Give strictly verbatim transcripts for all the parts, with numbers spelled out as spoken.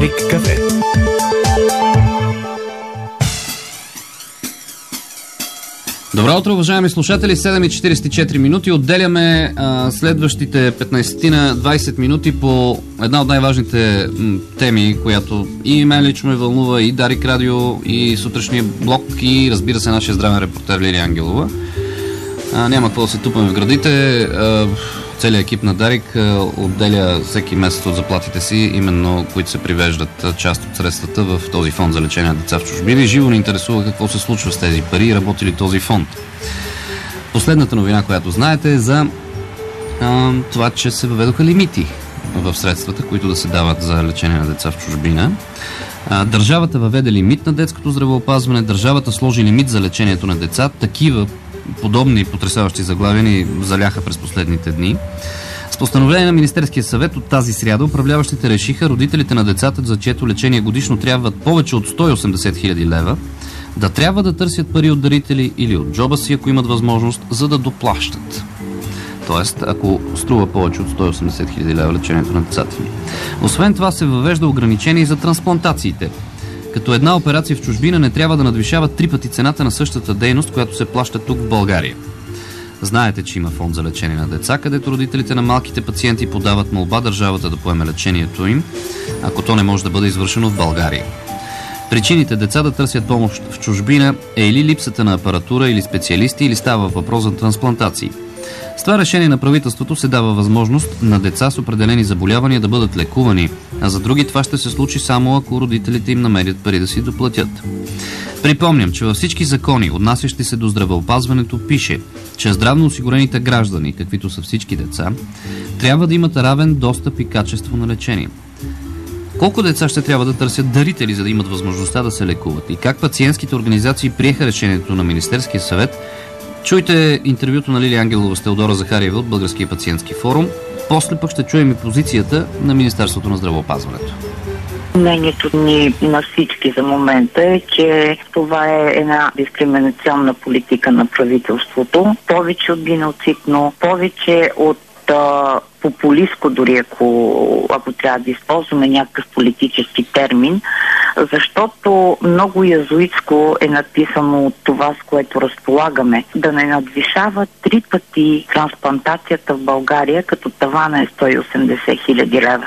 Дарик кафе. Добро утро, уважаеми слушатели, седем и четиридесет и четири минути. Отделяме а, следващите петнайсет на двайсет минути по една от най-важните м, теми, която и мен лично ме вълнува, и Дарик Радио, и сутрешния блок, и разбира се нашия здравен репортер Лилия Ангелова. А, няма какво да се тупаме в градите. А, целият екип на Дарик а, отделя всеки месец от заплатите си, именно които се привеждат а, част от средствата в този фонд за лечение на деца в чужбина. Живо ни интересува какво се случва с тези пари и работи ли този фонд. Последната новина, която знаете, е за а, това, че се въведоха лимити в средствата, които да се дават за лечение на деца в чужбина. А, държавата въведе лимит на детското здравеопазване, държавата сложи лимит за лечението на деца. Такива подобни потресаващи заглавия ни заляха през последните дни. С постановление на Министерския съвет от тази сряда управляващите решиха родителите на децата, за чието лечение годишно трябват повече от сто и осемдесет хиляди лева, да трябва да търсят пари от дарители или от джоба си, ако имат възможност, за да доплащат. Тоест, ако струва повече от сто и осемдесет хиляди лева лечението на децата ни. Освен това се въвежда ограничение за трансплантациите, като една операция в чужбина не трябва да надвишава три пъти цената на същата дейност, която се плаща тук в България. Знаете, че има фонд за лечение на деца, където родителите на малките пациенти подават молба държавата да поеме лечението им, ако то не може да бъде извършено в България. Причините деца да търсят помощ в чужбина е или липсата на апаратура или специалисти, или става въпрос за трансплантации. С това решение на правителството се дава възможност на деца с определени заболявания да бъдат лекувани, а за други това ще се случи само ако родителите им намерят пари да си доплатят. Припомням, че във всички закони, отнасящи се до здравеопазването, пише, че здравно осигурените граждани, каквито са всички деца, трябва да имат равен достъп и качество на лечение. Колко деца ще трябва да търсят дарители, за да имат възможността да се лекуват? И как пациентските организации приеха решението на Министерския съвет? Чуйте интервюто на Лилия Ангелова с Теодора Захариева от Българския пациентски форум. После пък ще чуем и позицията на Министерството на здравеопазването. Мнението ни на всички за момента е, че това е една дискриминационна политика на правителството. Повече от геноцидно, повече от а, популистко, дори ако, ако трябва да използваме някакъв политически термин, защото много язуитско е написано от това, с което разполагаме. Да не надвишава три пъти трансплантацията в България, като тавана е сто и осемдесет хиляди лева.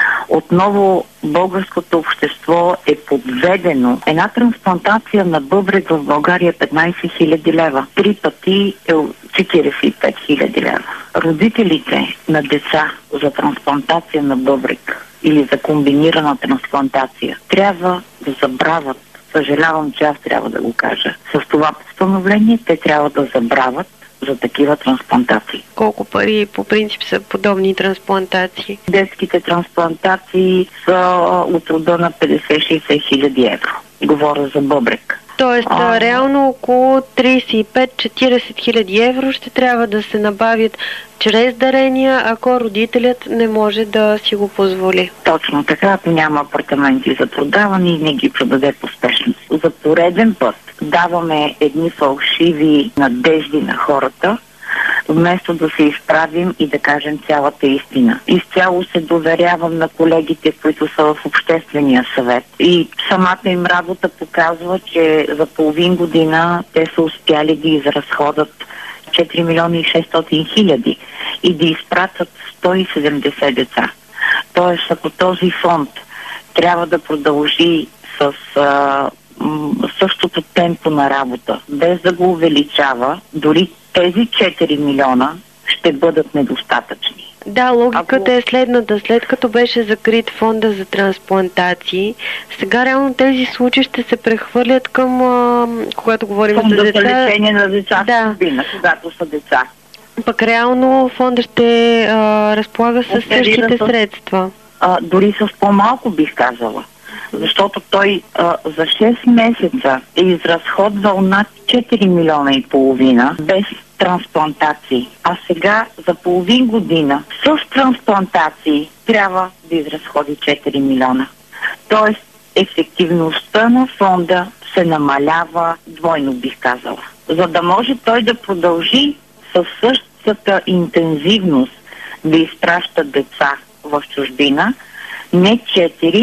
Отново българското общество е подведено. Една трансплантация на бъбрек в България е петнайсет хиляди лева. Три пъти е четирийсет и пет хиляди лева. Родителите на деца за трансплантация на бъбрек или за комбинирана трансплантация трябва да забравят. Съжалявам, че аз трябва да го кажа. С това постановление те трябва да забравят за такива трансплантации. Колко пари по принцип са подобни трансплантации? Детските трансплантации са от рода на петдесет-шейсет хиляди евро. Говоря за бъбрек. Тоест, а, реално около трийсет и пет до четирийсет хиляди евро ще трябва да се набавят чрез дарения, ако родителят не може да си го позволи. Точно така, ако няма апартаменти за продаване и не ги продаде по спешност. За пореден път даваме едни фалшиви надежди на хората, вместо да се изправим и да кажем цялата истина. Изцяло се доверявам на колегите, които са в Обществения съвет. И самата им работа показва, че за половин година те са успяли да изразходят четири милиона и шестстотин хиляди и да изпратят сто и седемдесет деца. Тоест, ако този фонд трябва да продължи с а, м- същото темпо на работа, без да го увеличава, дори тези четири милиона ще бъдат недостатъчни. Да, логиката Ако... е следната. След като беше закрит фонда за трансплантации, сега реално тези случаи ще се прехвърлят към, а, когато говорим фонда за деца. Фонда за лечение на деца, да. Чужбина, когато са деца. Пък реално фонда ще а, разполага с същите с... средства. А, дори с по-малко бих казала. Защото той а, за шест месеца е изразходвал над четири милиона и половина без трансплантации. А сега за половин година с трансплантации трябва да изразходи четири милиона. Тоест ефективността на фонда се намалява двойно, бих казала. За да може той да продължи със същата интензивност да изпраща деца в чужбина, не четири,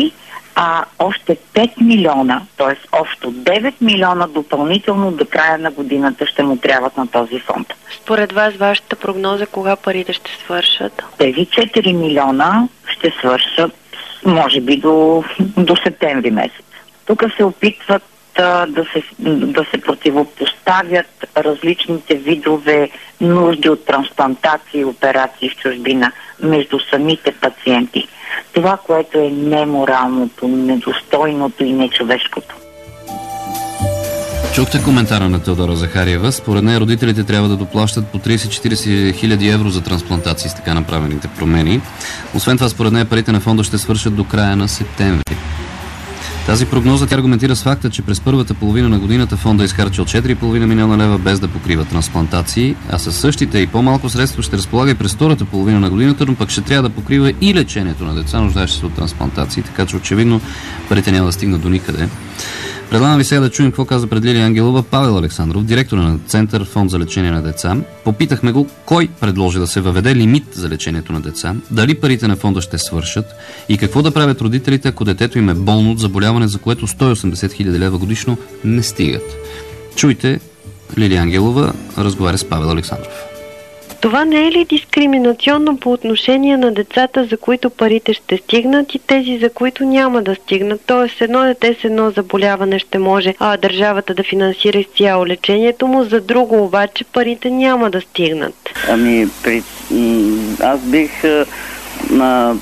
а още пет милиона, т.е. общо девет милиона допълнително до края на годината ще му трябват на този фонд. Според вас, вашата прогноза, кога парите ще свършат? Тези четири милиона ще свършат, може би, до, до септември месец. Тук се опитват а, да, се, да се противопоставят различните видове нужди от трансплантации и операции в чужбина между самите пациенти. Това, което е неморалното, недостойното и нечовешкото. Чухте коментара на Теодора Захариева. Според нея родителите трябва да доплащат по трийсет-четирийсет хиляди евро за трансплантации с така направените промени. Освен това, според нея парите на фонда ще свършат до края на септември. Тази прогноза тя аргументира с факта, че през първата половина на годината фонда е изхарчил четири цяло и пет милиона лева без да покрива трансплантации, а със същите и по-малко средства ще разполага и през втората половина на годината, но пък ще трябва да покрива и лечението на деца, нуждаещи се от трансплантации, така че очевидно парите няма да стигнат до никъде. Предлагам ви сега да чуем какво каза пред Лилия Ангелова Павел Александров, директор на Център Фонд за лечение на деца. Попитахме го кой предложи да се въведе лимит за лечението на деца, дали парите на фонда ще свършат и какво да правят родителите, ако детето им е болно от заболяване, за което сто и осемдесет хиляди лева годишно не стигат. Чуйте, Лилия Ангелова разговаря с Павел Александров. Това не е ли дискриминационно по отношение на децата, за които парите ще стигнат и тези, за които няма да стигнат? Тоест, едно дете с едно заболяване ще може а, държавата да финансира изцяло лечението му, за друго обаче парите няма да стигнат. Ами, при... аз бих а,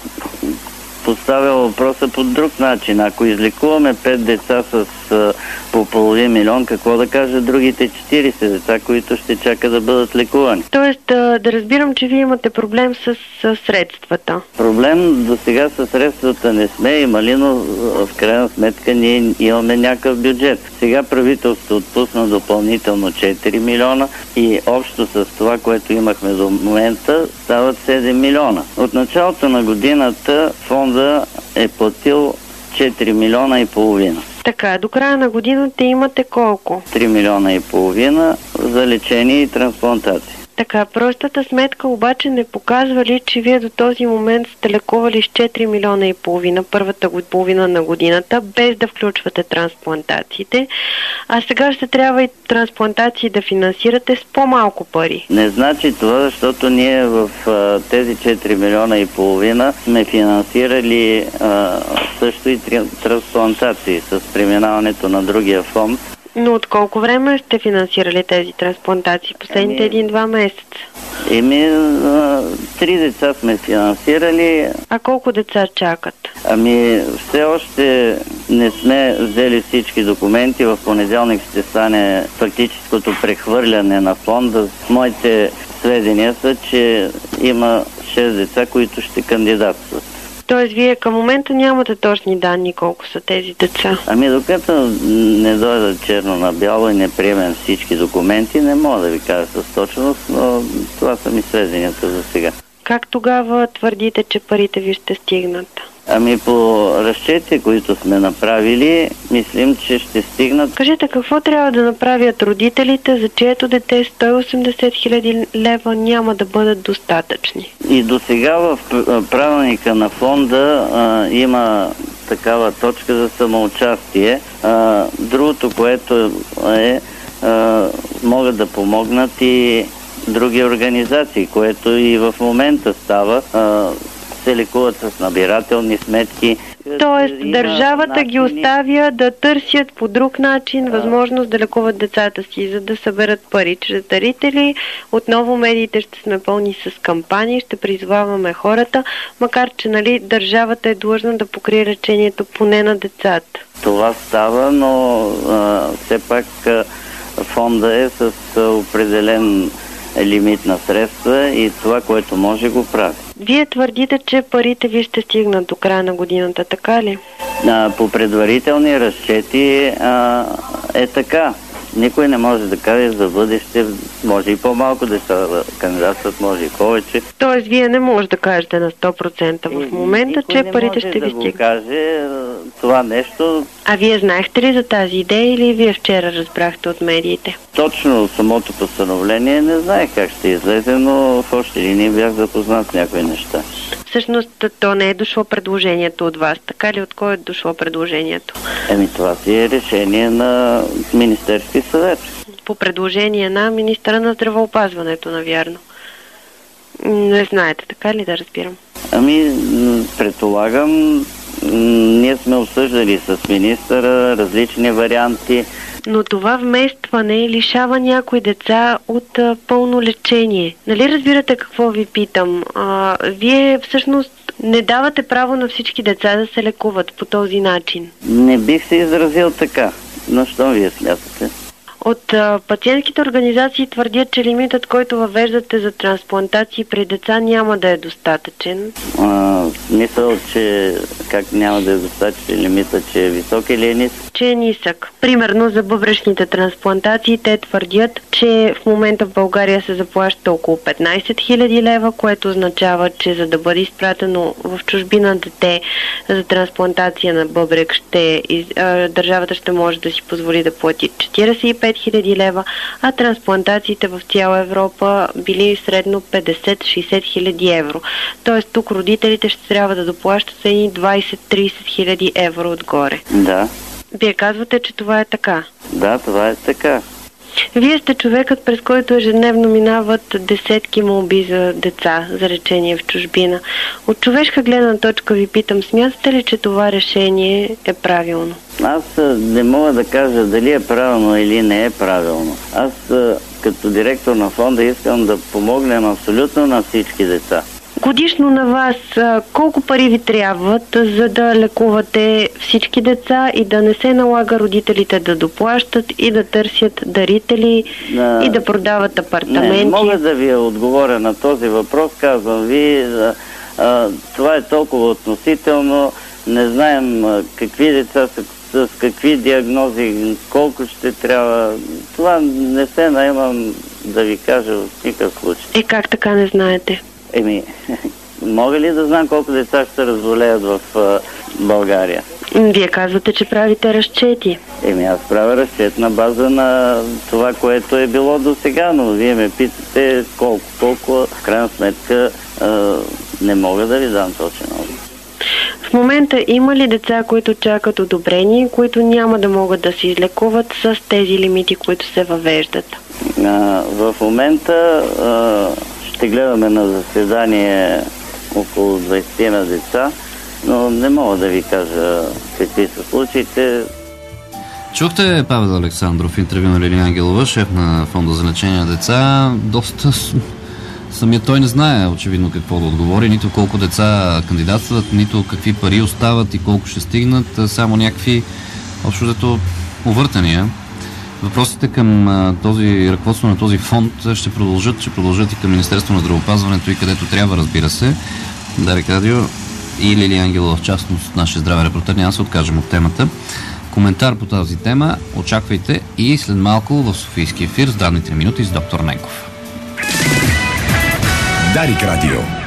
поставил въпроса по друг начин. Ако излекуваме пет деца с а, по половин милион, какво да кажат другите четирийсет деца, които ще чакат да бъдат лекувани? Тоест, да, да разбирам, че вие имате проблем с, с средствата. Проблем до сега с средствата не сме имали, но в крайна сметка ние имаме някакъв бюджет. Сега правителството отпусна допълнително четири милиона и общо с това, което имахме до момента, стават седем милиона. От началото на годината фонда е платил четири милиона и половина. Така, до края на годината имате колко? три милиона и половина за лечение и трансплантации. Така, простата сметка обаче не показва ли, че вие до този момент сте лекували с четири милиона и половина първата половина на годината, без да включвате трансплантациите, а сега ще трябва и трансплантации да финансирате с по-малко пари. Не значи това, защото ние в а, тези четири милиона и половина сме финансирали а, също и трансплантации с преминаването на другия фонд. Но от колко време сте финансирали тези трансплантации? Последните един-два месеца? Еми, три деца сме финансирали. А колко деца чакат? Ами, все още не сме взели всички документи. В понеделник ще стане фактическото прехвърляне на фонда. Моите сведения са, че има шест деца, които ще кандидатстват. Тоест, вие към момента нямате точни данни колко са тези деца? Ами, докато не дойда черно на бяло и не приемем всички документи, не мога да ви кажа с точност, но това са ми сведенията за сега. Как тогава твърдите, че парите ви ще стигнат? Ами по разчети, които сме направили, мислим, че ще стигнат. Кажете, какво трябва да направят родителите, за чието дете сто и осемдесет хиляди лева няма да бъдат достатъчни? И до сега в правилника на фонда а, има такава точка за самоучастие. А, другото, което е, а, могат да помогнат и други организации, което и в момента става. А, се лекуват с набирателни сметки. Тоест, държавата начини... ги оставя да търсят по друг начин а... възможност да лекуват децата си, за да съберат пари чрез дарители. Отново медиите ще сме пълни с кампании, ще призваваме хората, макар че, нали, държавата е длъжна да покрие лечението поне на децата. Това става, но а, все пак а, фонда е с а, определен лимит на средства и това, което може, го прави. Вие твърдите, че парите ви ще стигнат до края на годината, така ли? А, по предварителни разчети а, е така. Никой не може да каже за бъдеще, може и по-малко деца да кандидатстват, може и повече. Тоест, вие не може да кажете на сто процента в момента, че парите ще ви стигнат. Никой не може да каже това нещо. А вие знаехте ли за тази идея или вие вчера разбрахте от медиите? Точно самото постановление не знаех как ще излезе, но в общи линии бях запознат с някои неща. Всъщност то не е дошло предложението от вас. Така ли, от кой е дошло предложението? Еми, това си е решение на Министерски съвет. По предложение на министъра на здравеопазването, навярно. Не знаете, така ли да разбирам? Ами, предполагам, ние сме обсъждали с министъра различни варианти. Но това вместване лишава някои деца от а, пълно лечение. Нали разбирате какво ви питам? А, вие всъщност не давате право на всички деца да се лекуват по този начин. Не бих се изразил така. Но що вие смятате? От а, пациентските организации твърдят, че лимитът, който въвеждате за трансплантации при деца, няма да е достатъчен. А, смисъл, че как няма да е достатъчен лимитът, че е висок или е нисък? Че е нисък. Примерно за бъбречните трансплантации те твърдят, че в момента в България се заплаща около петнайсет хиляди лева, което означава, че за да бъде изпратено в чужбина дете за трансплантация на бъбрек, ще, а, държавата ще може да си позволи да плати четирийсет и пет хиляди лева, а трансплантациите в цяла Европа били средно петдесет до шейсет хиляди евро. Тоест тук родителите ще трябва да доплащат едни двайсет до трийсет хиляди евро отгоре. Да. Вие казвате, че това е така. Да, това е така. Вие сте човекът, през който ежедневно минават десетки молби за деца за лечение в чужбина. От човешка гледна точка ви питам, смятате ли, че това решение е правилно? Аз не мога да кажа дали е правилно или не е правилно. Аз като директор на фонда искам да помогнем абсолютно на всички деца. Годишно на вас колко пари ви трябват, за да лекувате всички деца и да не се налага родителите да доплащат и да търсят дарители а, и да продават апартаменти? Не, мога да ви отговоря на този въпрос. Казвам ви, а, а, това е толкова относително. Не знаем а, какви деца са, с какви диагнози, колко ще трябва. Това не се наемам да ви кажа в никакъв случай. Е, как така не знаете? Еми, мога ли да знам колко деца ще се разболеят в а, България? Вие казвате, че правите разчети. Еми, аз правя разчет на база на това, което е било до сега, но вие ме питате колко, колко, в крайна сметка а, не мога да ви дам точен отговор. В момента има ли деца, които чакат одобрение, които няма да могат да се излекуват с тези лимити, които се въвеждат? А, в момента а, ще гледаме на заседание около двайсет на деца, но не мога да ви кажа какви са случаите. Чухте Павел Александров, интервю на Лилия Ангелова, шеф на фонда за лечение на деца. Доста самият той не знае очевидно какво да отговори, нито колко деца кандидатстват, нито какви пари остават и колко ще стигнат, само някакви общото увъртания. Въпросите към а, този ръководство на този фонд ще продължат, ще продължат и към Министерство на здравеопазването и където трябва, разбира се. Дарик Радио и Лилия Ангелова, в частност нашия здравен репортер, няма се откажем от темата. Коментар по тази тема очаквайте и след малко в Софийски ефир здравни три минути с доктор Ненков. Дарик Радио.